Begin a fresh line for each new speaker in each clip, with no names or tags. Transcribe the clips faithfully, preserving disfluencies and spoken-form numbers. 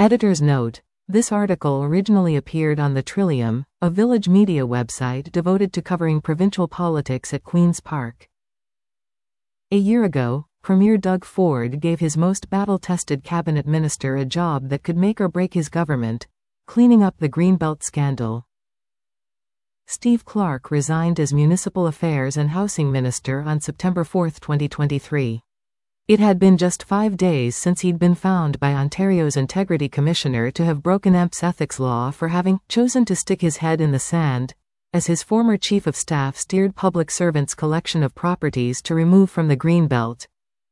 Editor's note: this article originally appeared on the Trillium, a village media website devoted to covering provincial politics at Queen's Park. A year ago, Premier Doug Ford gave his most battle-tested cabinet minister a job that could make or break his government: cleaning up the Greenbelt scandal. Steve Clark resigned as Municipal Affairs and Housing Minister on September fourth, twenty twenty-three. It had been just five days since he'd been found by Ontario's Integrity Commissioner to have broken E M P's ethics law for having chosen to stick his head in the sand, as his former chief of staff steered public servants' collection of properties to remove from the Greenbelt.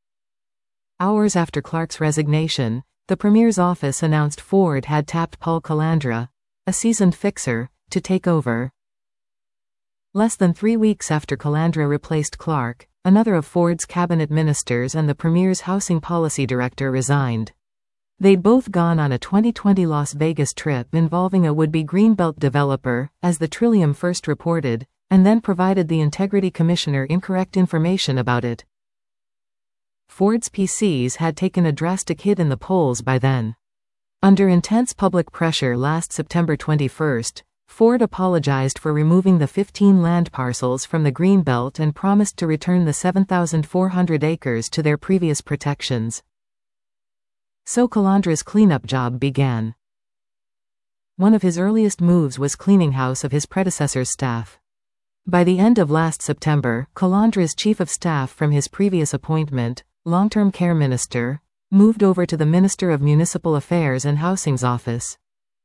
Hours after Clark's resignation, the Premier's office announced Ford had tapped Paul Calandra, a seasoned fixer, to take over. Less than three weeks after Calandra replaced Clark, another of Ford's cabinet ministers and the Premier's housing policy director resigned. They'd both gone on a twenty twenty Las Vegas trip involving a would-be Greenbelt developer, as the Trillium first reported, and then provided the Integrity Commissioner incorrect information about it. Ford's P Cs had taken a drastic hit in the polls by then. Under intense public pressure last September twenty-first, Ford apologized for removing the fifteen land parcels from the Greenbelt and promised to return the seven thousand four hundred acres to their previous protections. So Calandra's cleanup job began. One of his earliest moves was cleaning house of his predecessor's staff. By the end of last September, Calandra's chief of staff from his previous appointment, long-term care minister, moved over to the Minister of Municipal Affairs and Housing's office.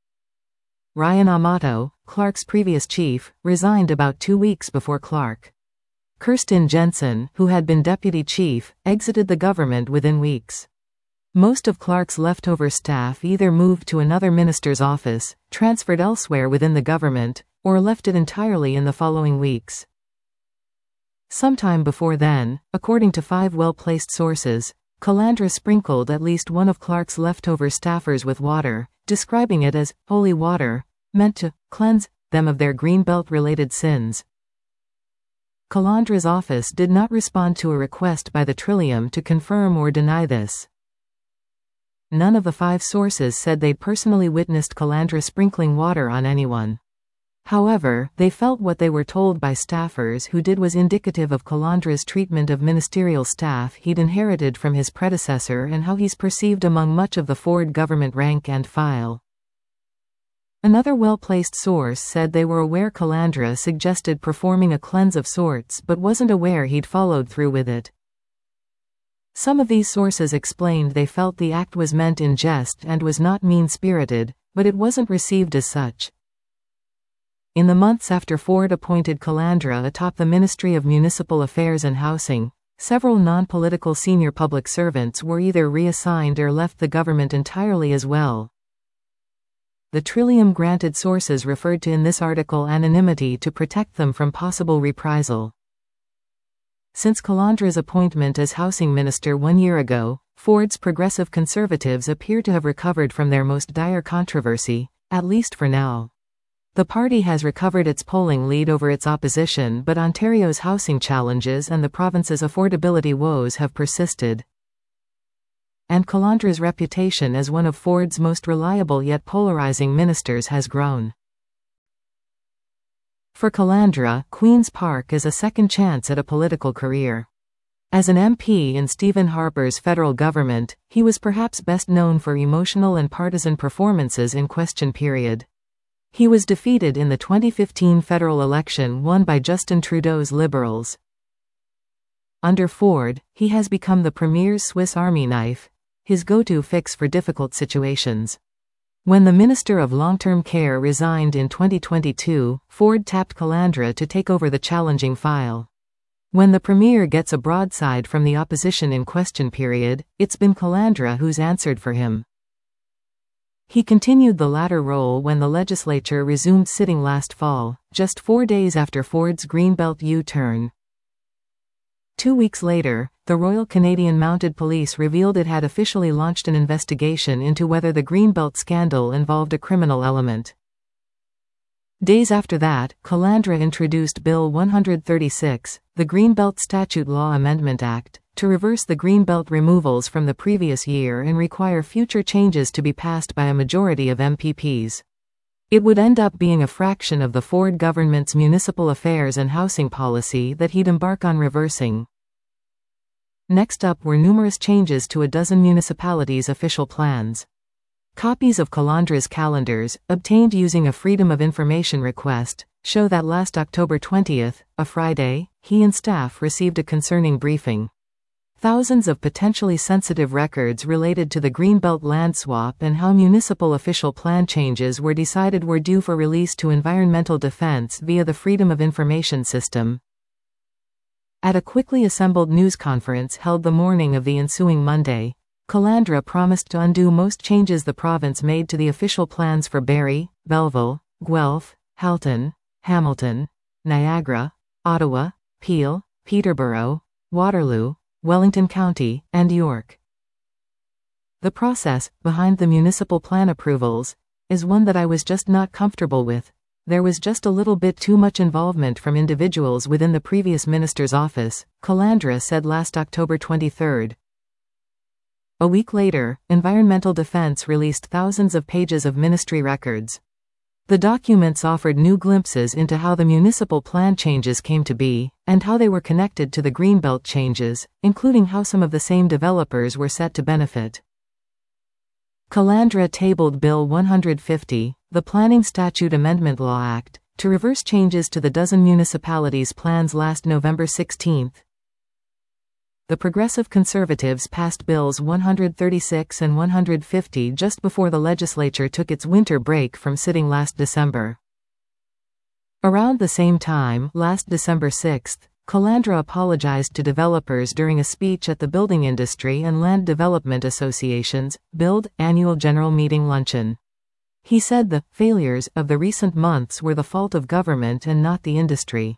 Ryan Amato, Clark's previous chief, resigned about two weeks before Clark. Kirsten Jensen, who had been deputy chief, exited the government within weeks. Most of Clark's leftover staff either moved to another minister's office, transferred elsewhere within the government, or left it entirely in the following weeks. Sometime before then, according to five well-placed sources, Calandra sprinkled at least one of Clark's leftover staffers with water, describing it as holy water, meant to cleanse them of their Greenbelt-related sins. Calandra's office did not respond to a request by the Trillium to confirm or deny this. None of the five sources said they'd personally witnessed Calandra sprinkling water on anyone. However, they felt what they were told by staffers who did was indicative of Calandra's treatment of ministerial staff he'd inherited from his predecessor and how he's perceived among much of the Ford government rank and file. Another well-placed source said they were aware Calandra suggested performing a cleanse of sorts but wasn't aware he'd followed through with it. Some of these sources explained they felt the act was meant in jest and was not mean-spirited, but it wasn't received as such. In the months after Ford appointed Calandra atop the Ministry of Municipal Affairs and Housing, several non-political senior public servants were either reassigned or left the government entirely as well. The Trillium granted sources referred to in this article anonymity to protect them from possible reprisal. Since Calandra's appointment as housing minister one year ago, Ford's progressive conservatives appear to have recovered from their most dire controversy, at least for now. The party has recovered its polling lead over its opposition, but Ontario's housing challenges and the province's affordability woes have persisted. And Calandra's reputation as one of Ford's most reliable yet polarizing ministers has grown. For Calandra, Queen's Park is a second chance at a political career. As an M P in Stephen Harper's federal government, he was perhaps best known for emotional and partisan performances in question period. He was defeated in the twenty fifteen federal election won by Justin Trudeau's Liberals. Under Ford, he has become the Premier's Swiss Army knife, his go-to fix for difficult situations. When the Minister of Long-Term Care resigned in twenty twenty-two, Ford tapped Calandra to take over the challenging file. When the Premier gets a broadside from the opposition in question period, it's been Calandra who's answered for him. He continued the latter role when the legislature resumed sitting last fall, just four days after Ford's Greenbelt U-turn. Two weeks later, the Royal Canadian Mounted Police revealed it had officially launched an investigation into whether the Greenbelt scandal involved a criminal element. Days after that, Calandra introduced Bill one thirty-six, the Greenbelt Statute Law Amendment Act, to reverse the greenbelt removals from the previous year and require future changes to be passed by a majority of M P Ps. It would end up being a fraction of the Ford government's municipal affairs and housing policy that he'd embark on reversing. Next up were numerous changes to a dozen municipalities' official plans. Copies of Calandra's calendars, obtained using a Freedom of Information request, show that last October twentieth, a Friday, he and staff received a concerning briefing. Thousands of potentially sensitive records related to the Greenbelt land swap and how municipal official plan changes were decided were due for release to Environmental Defense via the Freedom of Information system. At a quickly assembled news conference held the morning of the ensuing Monday, Calandra promised to undo most changes the province made to the official plans for Barrie, Belleville, Guelph, Halton, Hamilton, Niagara, Ottawa, Peel, Peterborough, Waterloo, Wellington County, and York. The process behind the municipal plan approvals is one that I was just not comfortable with. There was just a little bit too much involvement from individuals within the previous minister's office, Calandra said last October twenty-third. A week later, Environmental Defense released thousands of pages of ministry records. The documents offered new glimpses into how the municipal plan changes came to be, and how they were connected to the Greenbelt changes, including how some of the same developers were set to benefit. Calandra tabled Bill one hundred fifty, the Planning Statute Amendment Law Act, to reverse changes to the dozen municipalities' plans last November sixteenth. The Progressive Conservatives passed Bills one hundred thirty-six and one hundred fifty just before the legislature took its winter break from sitting last December. Around the same time, last December sixth, Calandra apologized to developers during a speech at the Building Industry and Land Development Association's BUILD annual general meeting luncheon. He said the failures of the recent months were the fault of government and not the industry.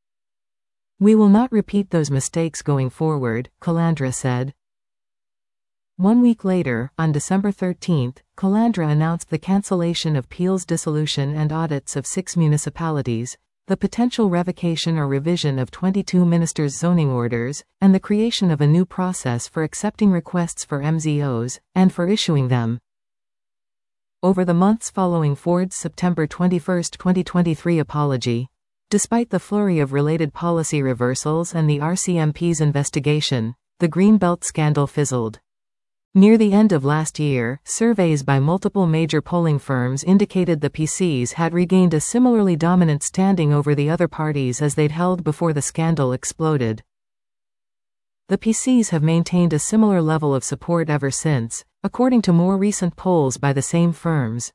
"We will not repeat those mistakes going forward," Calandra said. One week later, on December thirteenth, Calandra announced the cancellation of Peel's dissolution and audits of six municipalities, the potential revocation or revision of twenty-two ministers' zoning orders, and the creation of a new process for accepting requests for M Z Os, and for issuing them. Over the months following Ford's September twenty-first, twenty twenty-three apology, despite the flurry of related policy reversals and the R C M P's investigation, the Greenbelt scandal fizzled. Near the end of last year, surveys by multiple major polling firms indicated the P Cs had regained a similarly dominant standing over the other parties as they'd held before the scandal exploded. The P Cs have maintained a similar level of support ever since, according to more recent polls by the same firms.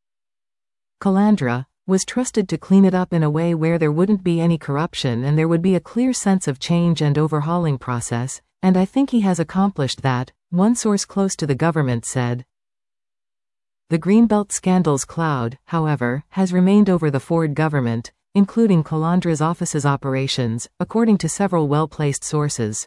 Calandra was trusted to clean it up in a way where there wouldn't be any corruption and there would be a clear sense of change and overhauling process, and I think he has accomplished that, one source close to the government said. The Greenbelt scandal's cloud, however, has remained over the Ford government, including Calandra's office's operations, according to several well-placed sources.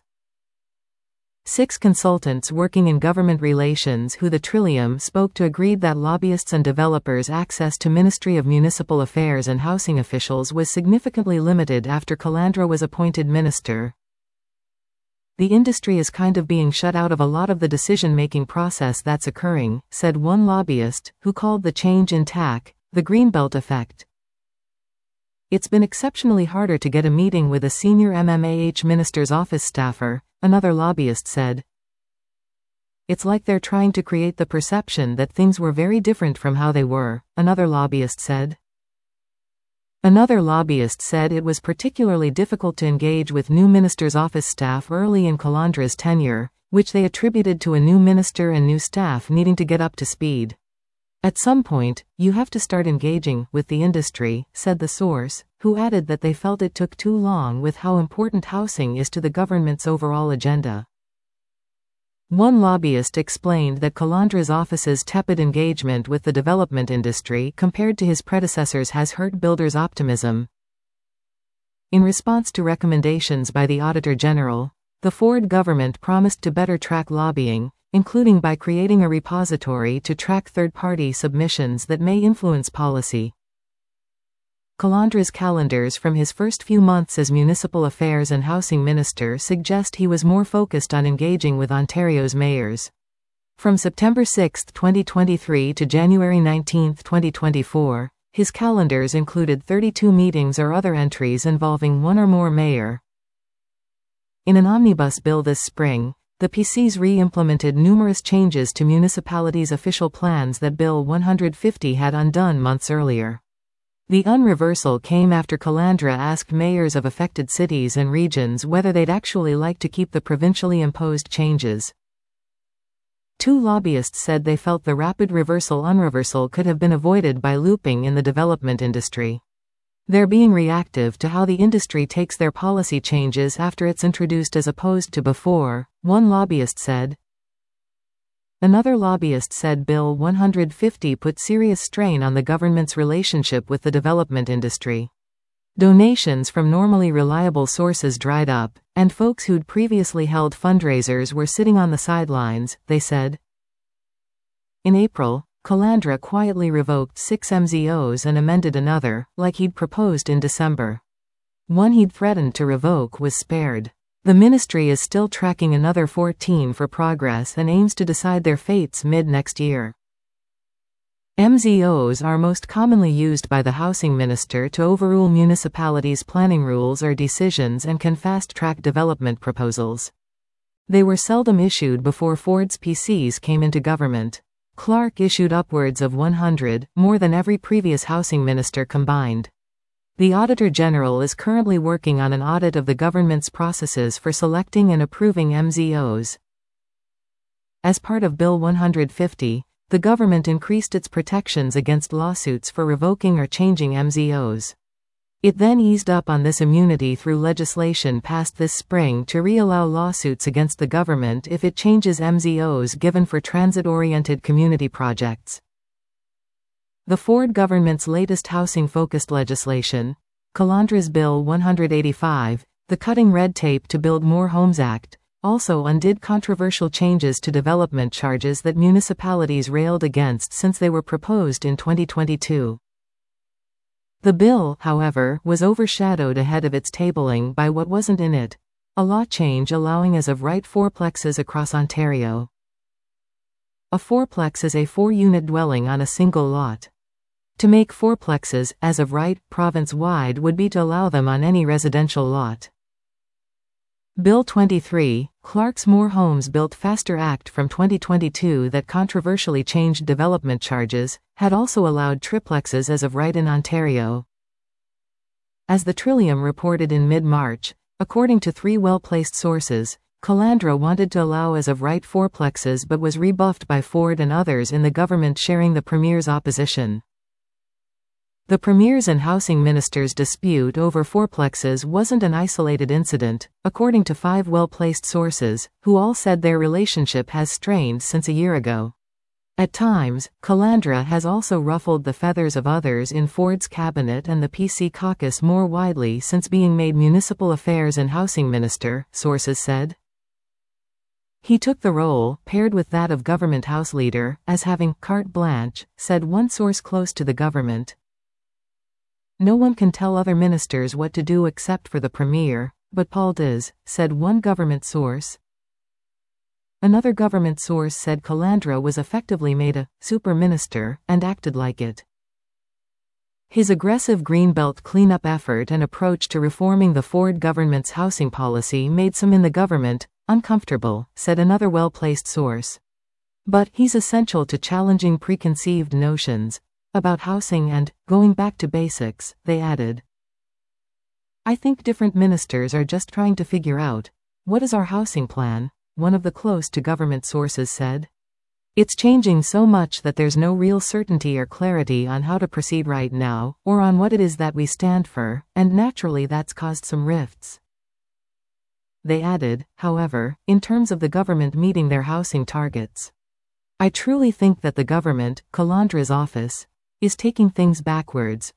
Six consultants working in government relations who the Trillium spoke to agreed that lobbyists' and developers' access to Ministry of Municipal Affairs and housing officials was significantly limited after Calandra was appointed minister. "The industry is kind of being shut out of a lot of the decision-making process that's occurring," said one lobbyist, who called the change in T A C the Greenbelt effect. "It's been exceptionally harder to get a meeting with a senior M M A H minister's office staffer," another lobbyist said. "It's like they're trying to create the perception that things were very different from how they were," another lobbyist said. Another lobbyist said it was particularly difficult to engage with new minister's office staff early in Calandra's tenure, which they attributed to a new minister and new staff needing to get up to speed. "At some point, you have to start engaging with the industry," said the source, who added that they felt it took too long with how important housing is to the government's overall agenda. One lobbyist explained that Calandra's office's tepid engagement with the development industry compared to his predecessors has hurt builders' optimism. In response to recommendations by the Auditor General, the Ford government promised to better track lobbying, including by creating a repository to track third-party submissions that may influence policy. Calandra's calendars from his first few months as Municipal Affairs and Housing Minister suggest he was more focused on engaging with Ontario's mayors. From September sixth, twenty twenty-three to January nineteenth, twenty twenty-four, his calendars included thirty-two meetings or other entries involving one or more mayor. In an omnibus bill this spring, the P Cs re-implemented numerous changes to municipalities' official plans that Bill one hundred fifty had undone months earlier. The unreversal came after Calandra asked mayors of affected cities and regions whether they'd actually like to keep the provincially imposed changes. Two lobbyists said they felt the rapid reversal-unreversal could have been avoided by looping in the development industry. They're being reactive to how the industry takes their policy changes after it's introduced as opposed to before, one lobbyist said. Another lobbyist said Bill one hundred fifty put serious strain on the government's relationship with the development industry. Donations from normally reliable sources dried up, and folks who'd previously held fundraisers were sitting on the sidelines, they said. In April, Calandra quietly revoked six M Z Os and amended another, like he'd proposed in December. One he'd threatened to revoke was spared. The ministry is still tracking another fourteen for progress and aims to decide their fates mid-next year. M Z Os are most commonly used by the housing minister to overrule municipalities' planning rules or decisions and can fast-track development proposals. They were seldom issued before Ford's P Cs came into government. Clark issued upwards of one hundred, more than every previous housing minister combined. The Auditor General is currently working on an audit of the government's processes for selecting and approving M Z Os. As part of Bill one hundred fifty, the government increased its protections against lawsuits for revoking or changing M Z Os. It then eased up on this immunity through legislation passed this spring to re-allow lawsuits against the government if it changes M Z Os given for transit-oriented community projects. The Ford government's latest housing-focused legislation, Calandra's Bill one hundred eighty-five, the Cutting Red Tape to Build More Homes Act, also undid controversial changes to development charges that municipalities railed against since they were proposed in twenty twenty-two. The bill, however, was overshadowed ahead of its tabling by what wasn't in it, a law change allowing as-of-right fourplexes across Ontario. A fourplex is a four-unit dwelling on a single lot. To make fourplexes, as of right, province-wide would be to allow them on any residential lot. Bill twenty-three, Clark's More Homes Built Faster Act from twenty twenty-two that controversially changed development charges, had also allowed triplexes as of right in Ontario. As the Trillium reported in mid-March, according to three well-placed sources, Calandra wanted to allow as of right fourplexes but was rebuffed by Ford and others in the government sharing the Premier's opposition. The Premier's and Housing Minister's dispute over fourplexes wasn't an isolated incident, according to five well-placed sources, who all said their relationship has strained since a year ago. At times, Calandra has also ruffled the feathers of others in Ford's cabinet and the P C caucus more widely since being made Municipal Affairs and Housing Minister, sources said. He took the role, paired with that of Government House Leader, as having carte blanche, said one source close to the government. No one can tell other ministers what to do except for the Premier, but Paul does, said one government source. Another government source said Calandra was effectively made a super minister and acted like it. His aggressive Greenbelt cleanup effort and approach to reforming the Ford government's housing policy made some in the government uncomfortable, said another well-placed source. But he's essential to challenging preconceived notions about housing and going back to basics, they added. I think different ministers are just trying to figure out, what is our housing plan, one of the close-to-government sources said. It's changing so much that there's no real certainty or clarity on how to proceed right now, or on what it is that we stand for, and naturally that's caused some rifts. They added, however, in terms of the government meeting their housing targets. I truly think that the government, Calandra's office, is taking things backwards.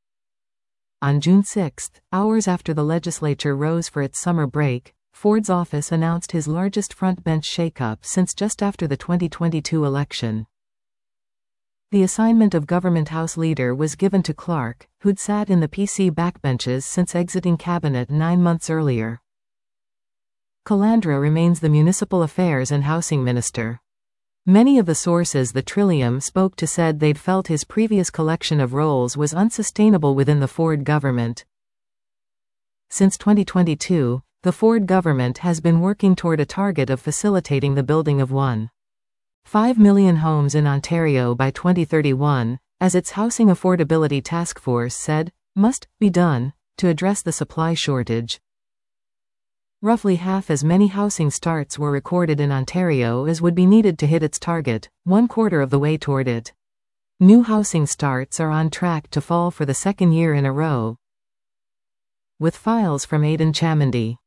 On June sixth, hours after the legislature rose for its summer break, Ford's office announced his largest front-bench shakeup since just after the twenty twenty-two election. The assignment of Government House Leader was given to Clark, who'd sat in the P C backbenches since exiting cabinet nine months earlier. Calandra remains the Municipal Affairs and Housing Minister. Many of the sources the Trillium spoke to said they'd felt his previous collection of roles was unsustainable within the Ford government. Since twenty twenty-two, the Ford government has been working toward a target of facilitating the building of one point five million homes in Ontario by twenty thirty-one, as its Housing Affordability Task Force said, must be done to address the supply shortage. Roughly half as many housing starts were recorded in Ontario as would be needed to hit its target, one quarter of the way toward it. New housing starts are on track to fall for the second year in a row. With files from Aidan Chamandy.